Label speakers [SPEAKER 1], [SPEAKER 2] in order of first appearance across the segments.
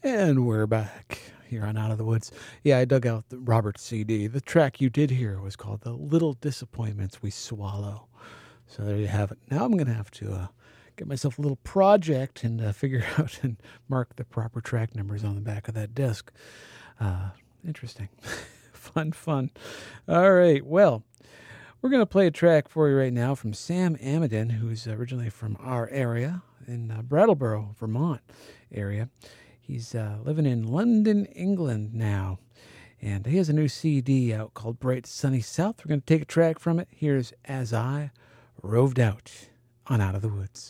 [SPEAKER 1] And we're back here on Out of the Woods. Yeah, I dug out the Robert CD. The track you did hear was called The Little Disappointments We Swallow. So there you have it. Now I'm going to have to get myself a little project and figure out and mark the proper track numbers on the back of that disc. Interesting. Fun. All right, well, we're going to play a track for you right now from Sam Amidon, who's originally from our area in Brattleboro, Vermont area. He's living in London, England now, and he has a new CD out called Bright Sunny South. We're going to take a track from it. Here's As I Roved Out on Out of the Woods.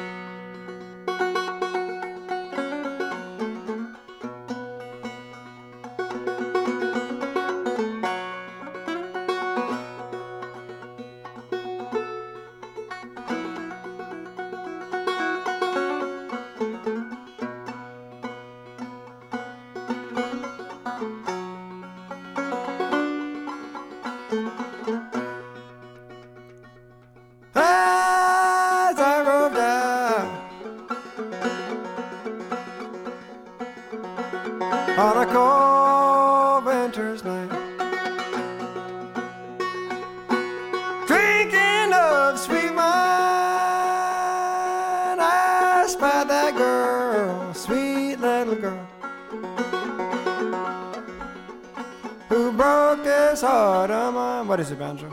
[SPEAKER 2] On a cold winter's night, drinking of sweet wine, I spied that girl, sweet little girl, who broke this heart of mine. What is it, banjo?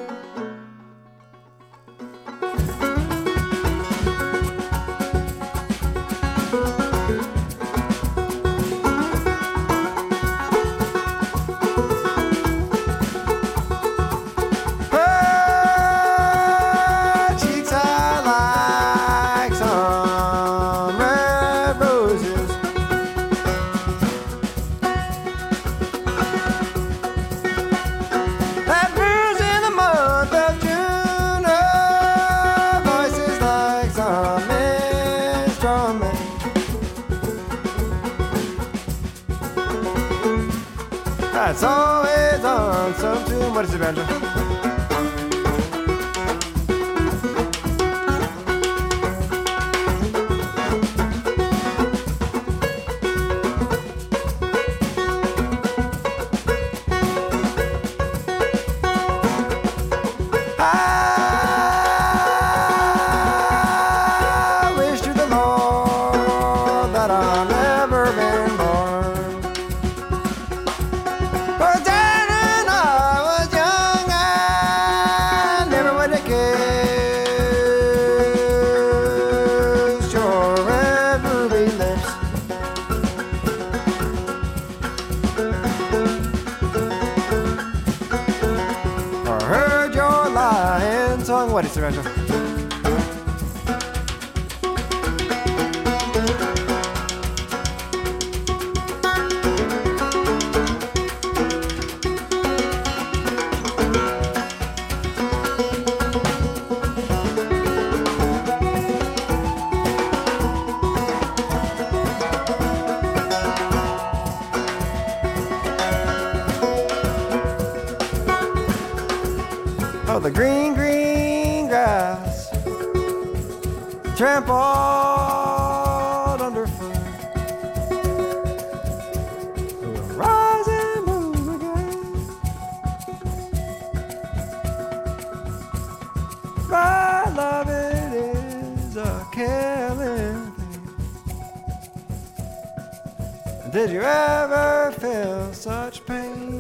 [SPEAKER 2] That's always on some tune. What is it, banjo? I wish to the Lord that I've never been born. But then when I was young, I never would have kissed your red ruby lips. Or heard your lying tongue. What is it, Rachel? Oh, the green, green grass trampled underfoot. The rising moon again. My love, it is a killing thing. Did you ever feel such pain?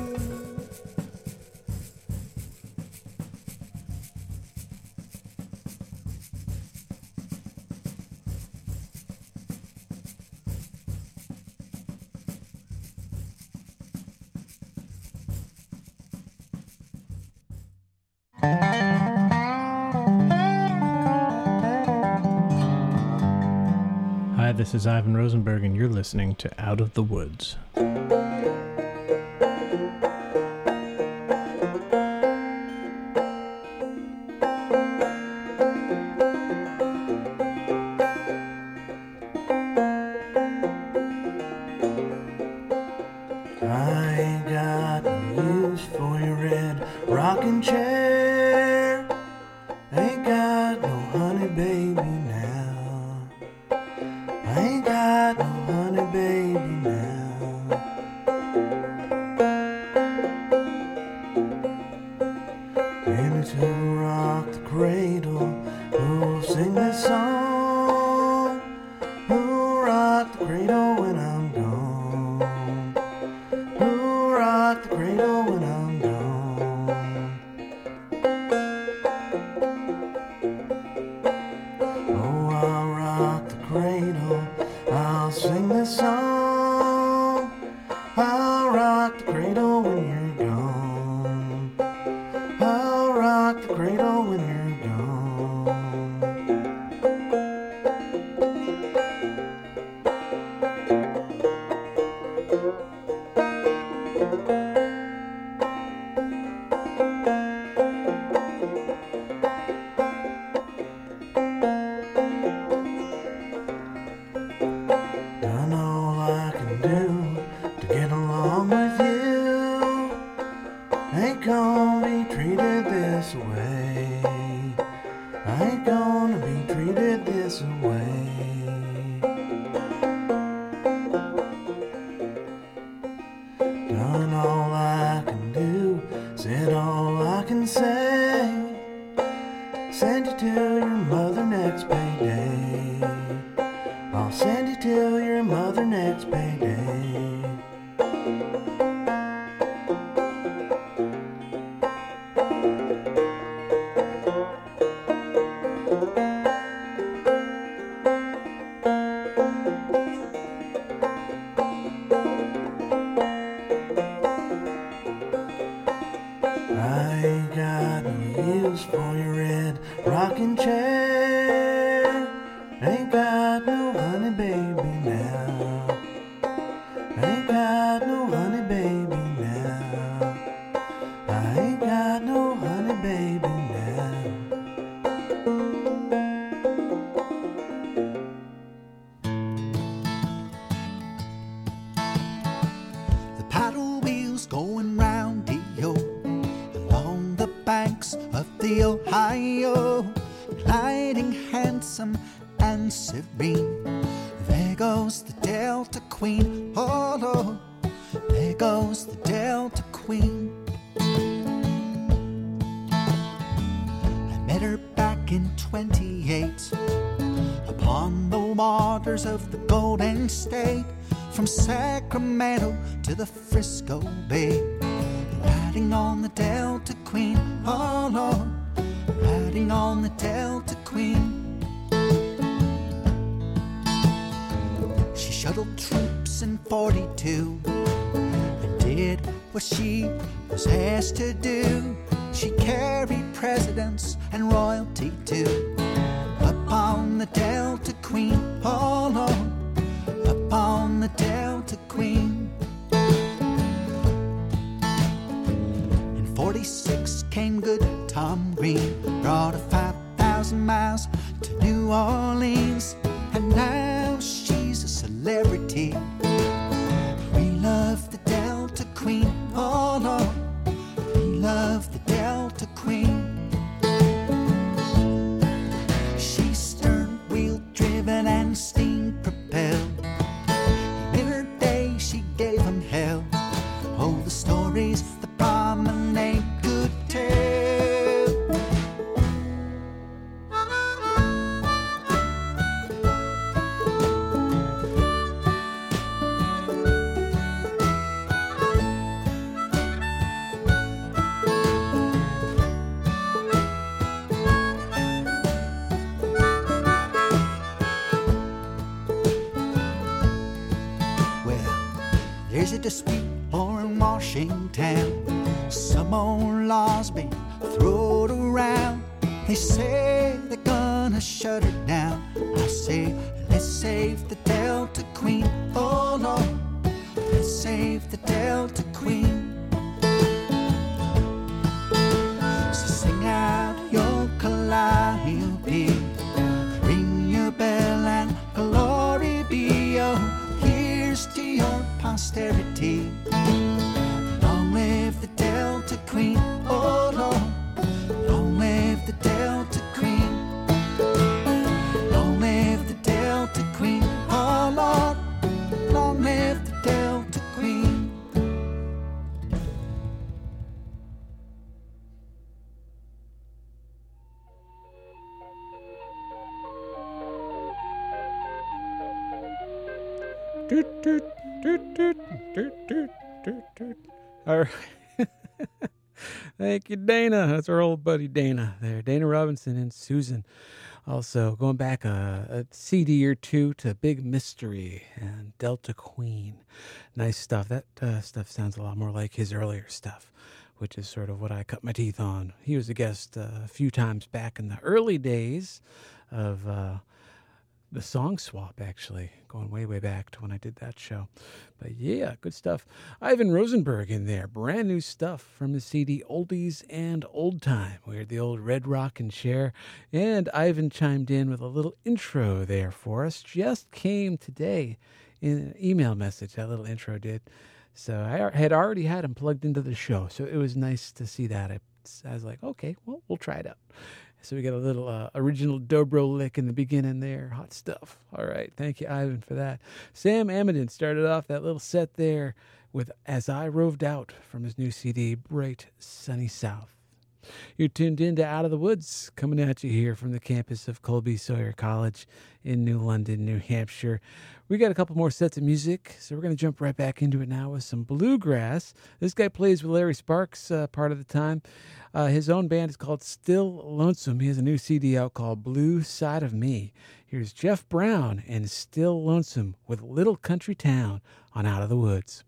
[SPEAKER 3] Hi, this is Ivan Rosenberg, and you're listening to Out of the Woods.
[SPEAKER 2] I ain't got no use for your red rocking chair. Ain't got no honey baby now. I ain't got no honey baby the cradle when I'm gone? Who'll rock the cradle when I'm gone? Oh, I'll rock the cradle, I'll sing this song. I'll rock the cradle when you're gone. I'll rock the cradle when you're gone. Done all I can do to get along with you. Ain't gonna be treated this way. I ain't gonna be treated this way. Done all I can do, said all I can say. Send you to your mother next payday. I'll send you to your mother next payday. I ain't got no use for your red rocking chair. Ain't got no honey baby now. Ain't got no honey baby now. I ain't got no honey baby now.
[SPEAKER 4] The paddle wheels going round yo along the banks of the Ohio, gliding handsome and serene. There goes the Delta Queen, oh Lord, there goes the Delta Queen. I met her back in 28 upon the waters of the Golden State, from Sacramento to the Frisco Bay, riding on the Delta Queen, oh Lord, riding on the Delta Queen. She shuttled troops in 42 and did what she was asked to do. She carried presidents and royalty too, up on the Delta Queen, oh Lord, up on the Delta Queen. In 46 came good Tom Green, brought her 5,000 miles to New Orleans, and now she's a celebrity. We love the Delta Queen, oh Lord, we love the Delta Queen. She's stern wheel driven and steam propelled. In her day she gave 'em hell. Oh, the stories the promenade could tell. There's a dispute o'er in Washington. Some old laws being thrown around. They say they're gonna shut her down. I say, let's save the Delta Queen, oh Lord, let's save the Delta Queen. So sing out your calliope, ring your bell and glory be. Oh, here's to your posterity. Long live the Delta Queen, oh Lord, long live the Delta Queen. Long live the Delta Queen, oh Lord, long live the Delta Queen.
[SPEAKER 1] Doot, doot, doot, doot, doot, doot, doot, doot. All right. Thank you, Dana. That's our old buddy Dana there. Dana Robinson and Susan. Also, going back a CD or two to Big Mystery and Delta Queen. Nice stuff. That stuff sounds a lot more like his earlier stuff, which is sort of what I cut my teeth on. He was a guest a few times back in the early days of the Song Swap, actually, going way, way back to when I did that show. But yeah, good stuff. Ivan Rosenberg in there. Brand new stuff from the CD Oldies and Old Time. We heard the old Red Rockin' Chair. And Ivan chimed in with a little intro there for us. Just came today in an email message, that little intro did. So I had already had him plugged into the show. So it was nice to see that. I was like, okay, well, we'll try it out. So we got a little original dobro lick in the beginning there. Hot stuff. All right. Thank you, Ivan, for that. Sam Amidon started off that little set there with As I Roved Out from his new CD, Bright Sunny South. You're tuned in to Out of the Woods, coming at you here from the campus of Colby Sawyer College in New London, New Hampshire. We got a couple more sets of music, so we're going to jump right back into it now with some bluegrass. This guy plays with Larry Sparks part of the time. His own band is called Still Lonesome. He has a new CD out called Blue Side of Me. Here's Jeff Brown and Still Lonesome with Little Country Town on Out of the Woods.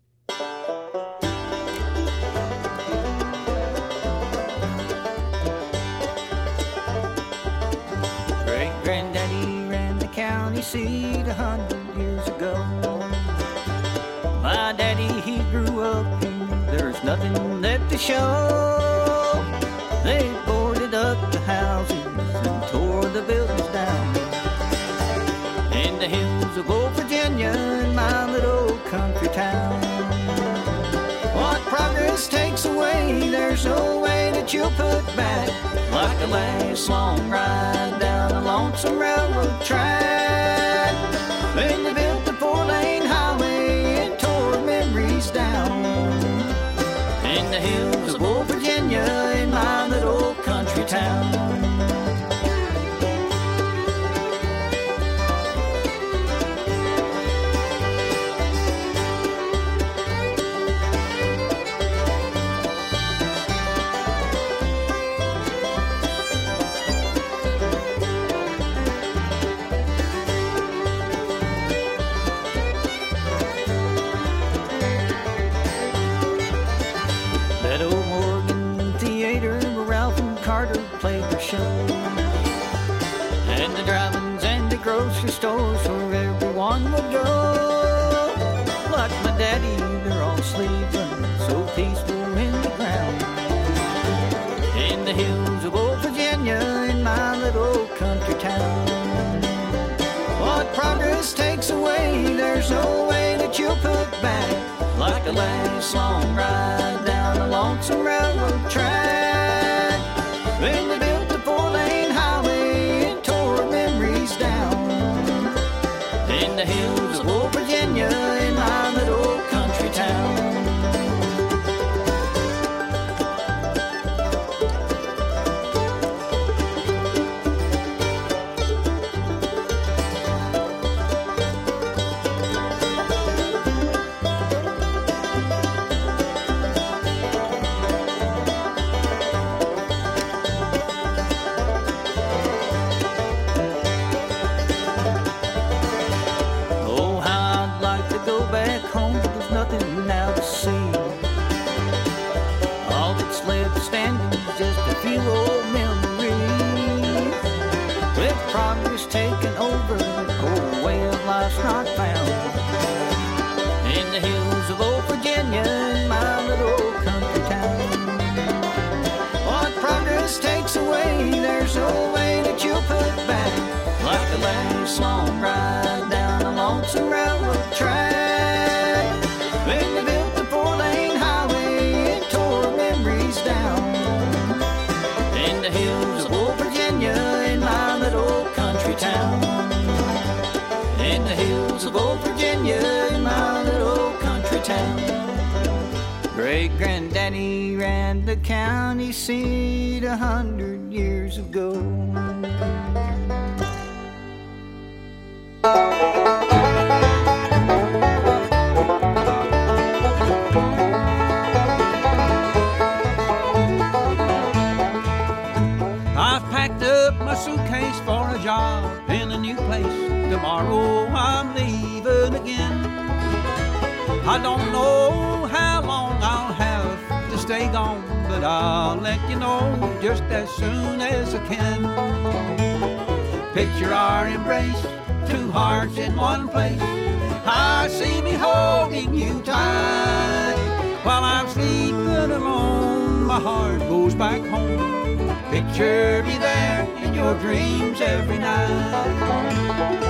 [SPEAKER 5] Great-granddaddy ran the county seat 100 years ago. My daddy, he grew up here. There's nothing left to show. They boarded up the houses and tore the buildings down. In the hills of old Virginia, in my little country town. What progress takes away, there's no way that you'll put back. Like a last long ride down a lonesome railroad track. When they built the 4-lane highway and tore memories down. In the hills of old Virginia, in my little country town. That old Morgan Theater where Ralph and Carter played their show. And the drive-ins and the grocery stores where everyone would go. Like my daddy, they're all sleeping so peaceful in the ground. In the hills of old Virginia, in my little country town. What progress takes away, there's no way that you'll put back. Like a last long ride down a lonesome railroad track. When they built the 4-lane highway and tore memories down. In the hills of old Virginia, in my little country town. Oh, how I'd like to go back home, but there's nothing now to see. All that's left standing is just a few old memories. With progress taken over, the whole way of life's not found. In the hills of old Virginia, in my little country town. What progress takes away, there's no way that you'll put back. Like a last long ride down a lonesome railroad track. When they built the 4-lane highway and tore memories down. In the hills of old Virginia, in my little country town. In the hills of old Virginia, in my little country town. Great-granddaddy ran the county seat 100 years ago. I don't know how long I'll have to stay gone, but I'll let you know just as soon as I can. Picture our embrace, two hearts in one place. I see me holding you tight. While I'm sleeping alone, my heart goes back home. Picture me there in your dreams every night.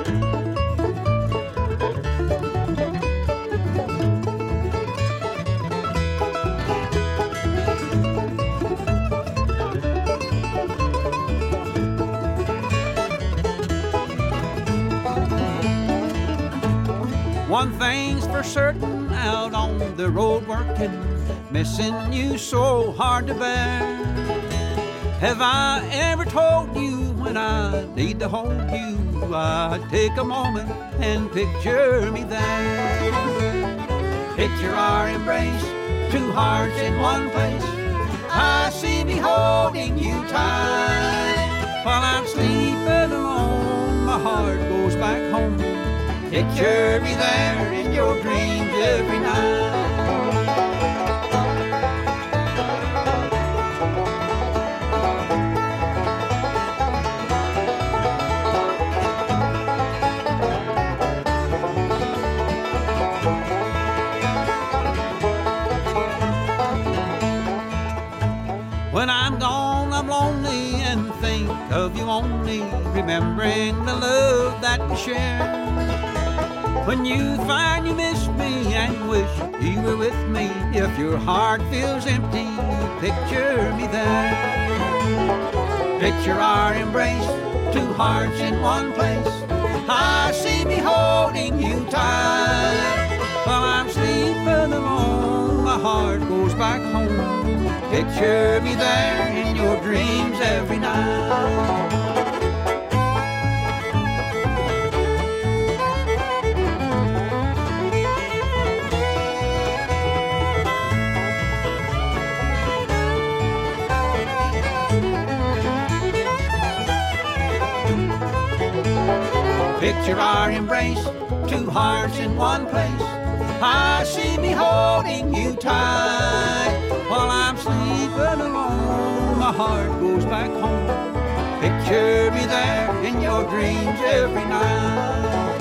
[SPEAKER 5] One thing's for certain, out on the road working, missing you so hard to bear. Have I ever told you when I need to hold you, I take a moment and picture me there. Picture our embrace, two hearts in one place. I see me holding you tight. While I'm sleeping alone, my heart goes back home. Picture me there in your dreams every night. When I'm gone, I'm lonely and think of you only, remembering the love that we shared. When you find you miss me and wish you were with me, if your heart feels empty, picture me there. Picture our embrace, two hearts in one place. I see me holding you tight. While I'm sleeping alone, my heart goes back home. Picture me there in your dreams every night. Picture our embrace, two hearts in one place. I see me holding you tight. While I'm sleeping alone, my heart goes back home. Picture me there in your dreams every night.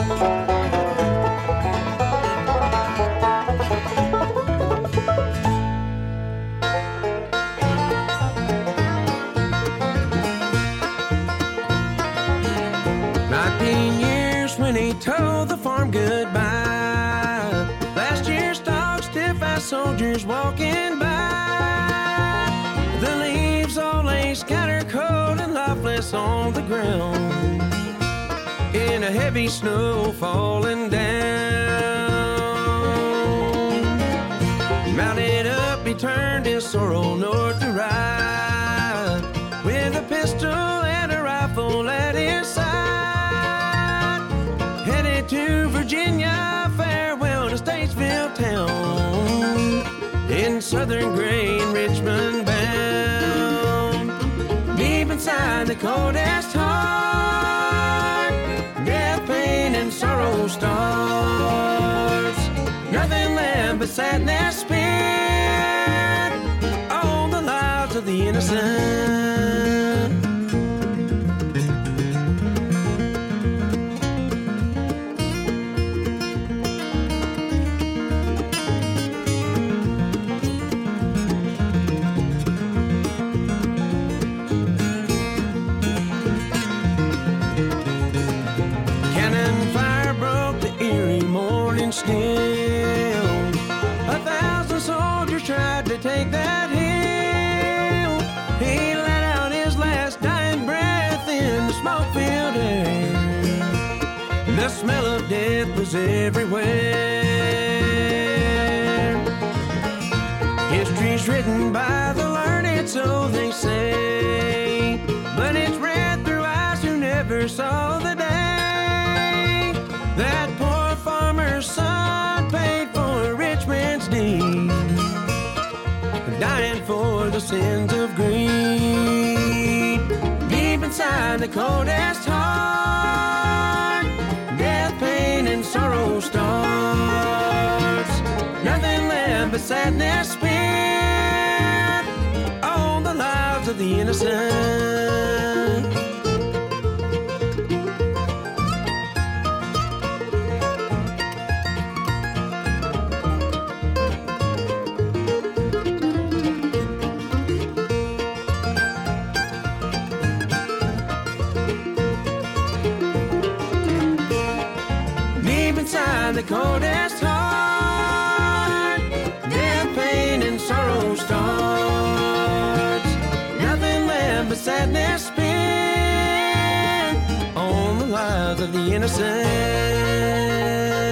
[SPEAKER 6] When he told the farm goodbye, last year's dog stiff as soldiers walking by. The leaves all lay scattered cold and lifeless on the ground, in a heavy snow falling down. Mounted up, he turned his sorrel north to ride, with a pistol and a rifle at his side. To Virginia, farewell to Statesville town, in southern gray and Richmond bound. Deep inside the coldest heart, death, pain, and sorrow starts. Nothing left but sadness spent on the lives of the innocent. Still, 1,000 soldiers tried to take that hill. He let out his last dying breath in the smoke-filled air. The smell of death was everywhere. History's written by the learned, so they say, but it's read through eyes who never saw the day. That poor farmer's son paid for a rich man's deed, dying for the sins of greed. Deep inside the coldest heart, death, pain, and sorrow starts. but sadness spent on the lives of the innocent. Inside the coldest heart, their pain and sorrow starts. Nothing left but sadness spent on the lives of the innocent.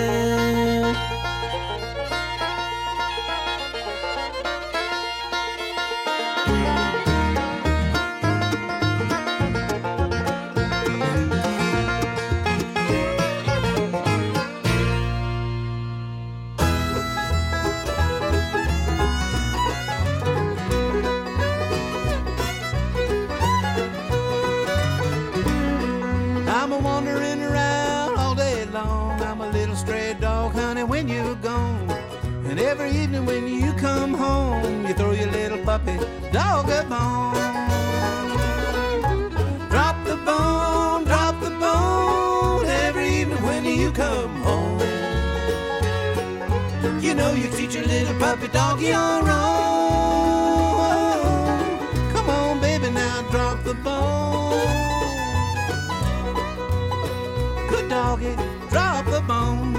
[SPEAKER 2] Every evening when you come home, you throw your little puppy dog a bone. Drop the bone, drop the bone. Every evening when you come home, you know you teach your little puppy dog your own. Come on, baby, now drop the bone. Good doggy, drop the bone.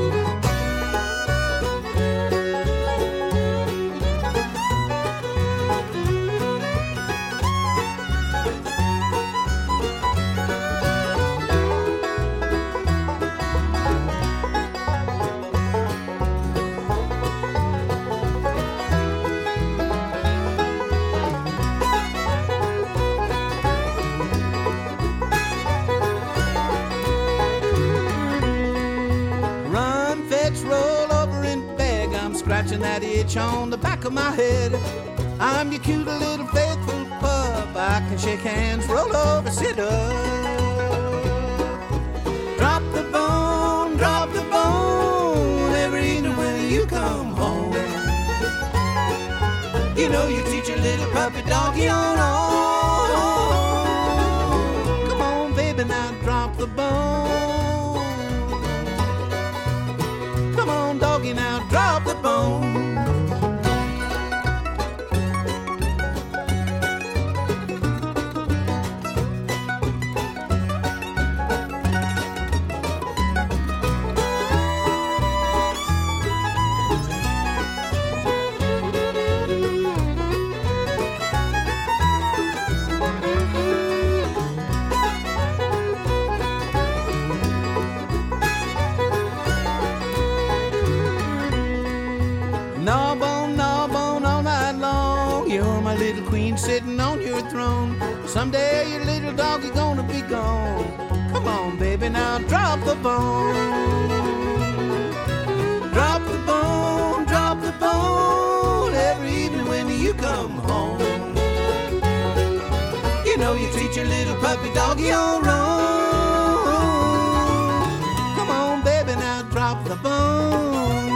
[SPEAKER 2] Scratching that itch on the back of my head. I'm your cute little faithful pup. I can shake hands, roll over, sit up. Drop the bone, drop the bone. Every evening when you come home, you know you teach your little puppy dog your own. Come on, baby, now drop the bone. Come on, doggy, now drop the bone. Sitting on your throne. Someday your little dog is gonna be gone. Come on, baby, now drop the bone. Drop the bone, drop the bone. Every evening when you come home, you know you treat your little puppy dog your own. Come on, baby, now drop the bone.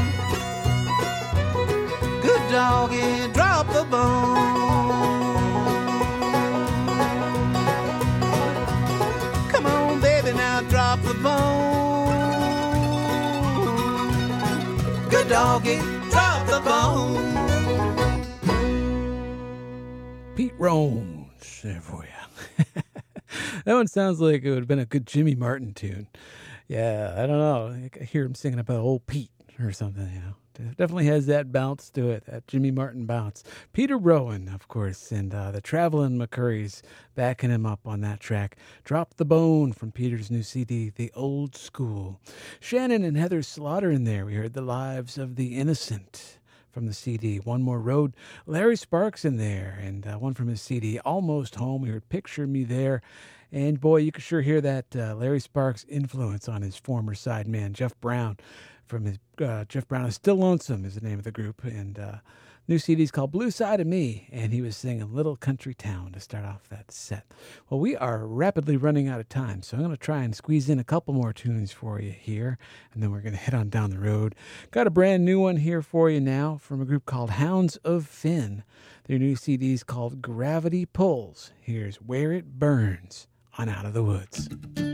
[SPEAKER 2] Good doggy, drop the bone. Drop the bone. Good doggy, drop the bone.
[SPEAKER 1] Pete Rones there for you. That one sounds like it would have been a good Jimmy Martin tune. Yeah, I don't know. I hear him singing about old Pete or something, you know. Definitely has that bounce to it, that Jimmy Martin bounce. Peter Rowan, of course, and the Travelin' McCurries backing him up on that track. Drop the Bone from Peter's new CD, The Old School. Shannon and Heather Slaughter in there. We heard The Lives of the Innocent from the CD, One More Road. Larry Sparks in there, and one from his CD, Almost Home. We heard Picture Me There. And boy, you can sure hear that Larry Sparks influence on his former sideman, Jeff Brown. From his Jeff Brown is Still Lonesome is the name of the group, and New CD's called Blue Side of Me, and he was singing Little Country Town to start off that set. Well, we are rapidly running out of time, so I'm going to try and squeeze in a couple more tunes for you here, and then we're going to head on down the road. Got a brand new one here for you now from a group called Hounds of Finn. Their new CD is called Gravity Pulls. Here's Where It Burns on Out of the Woods.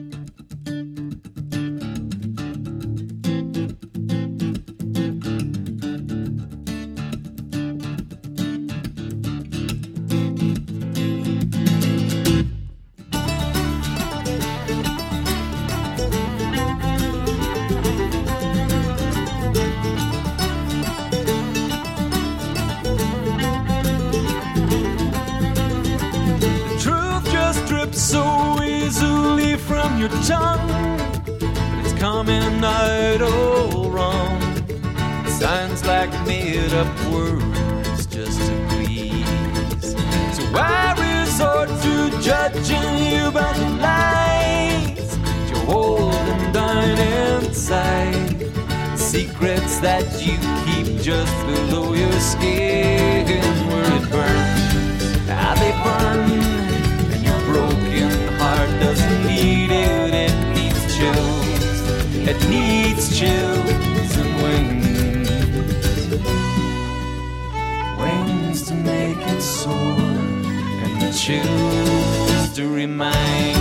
[SPEAKER 7] So easily from your tongue, but it's coming out all wrong. It sounds like made-up words just to please. So I resort to judging you by the lies you're holding down inside. Secrets that you keep just below your skin, where it burns, how they burn. Broken heart doesn't need it, it needs chills. It needs chills and wings. Wings to make it soar, and the chills to remind.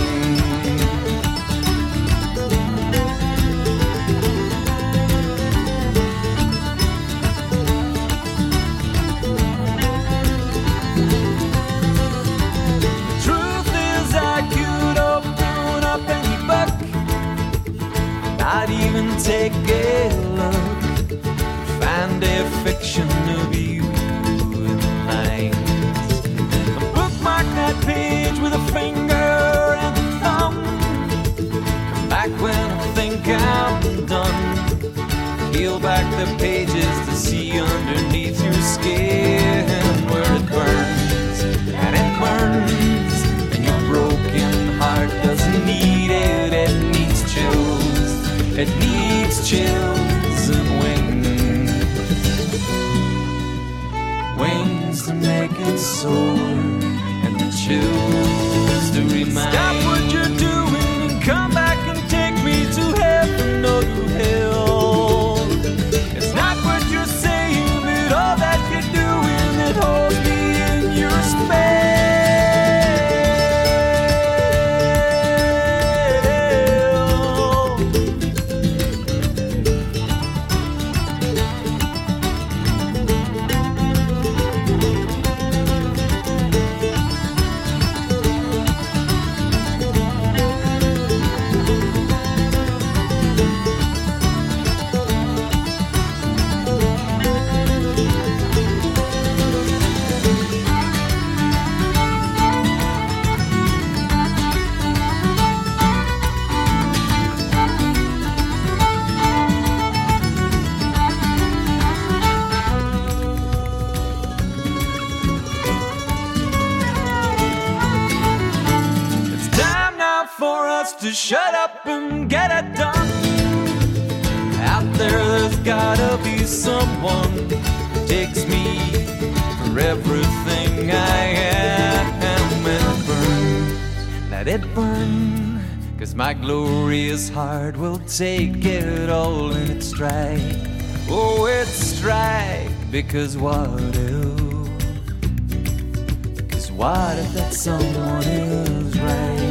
[SPEAKER 7] Not even take a look, find a fiction of you in the lines. Bookmark that page with a finger and a thumb. Come back when I think I'm done. Peel back the pages to see underneath your skin where it burns, and it burns. And your broken heart doesn't need it, it needs chills. It needs chills and wings. Wings to make it soar, and the chills to remind. Stop what you're doing and come back and take me to heaven or to hell. It's not what you're saying, but all that you're doing that holds me in your spell. To shut up and get it done. Out there's gotta be someone who takes me for everything I am. And it burns, let it burn, 'cause my glorious heart will take it all in its stride. Oh, its stride, because what if? Because what if that someone is right?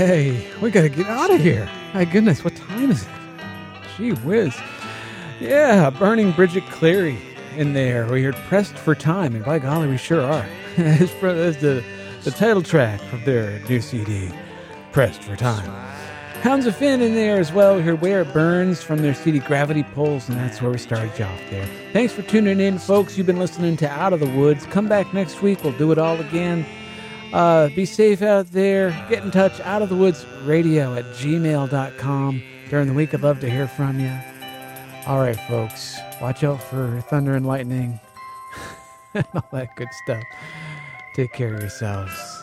[SPEAKER 1] Hey, we gotta get out of here. My goodness, what time is it? Gee whiz. Yeah, Burning Bridget Cleary in there. We heard Pressed for Time, and by golly, we sure are. That's the title track of their new CD, Pressed for Time. Hounds of Finn in there as well. We heard Where It Burns from their CD Gravity Pulse, and that's where we started you off there. Thanks for tuning in, folks. You've been listening to Out of the Woods. Come back next week. We'll do it all again. Be safe out there. Get in touch, outofthewoodsradio@gmail.com. During the week, I'd love to hear from you. All right, folks. Watch out for thunder and lightning and all that good stuff. Take care of yourselves.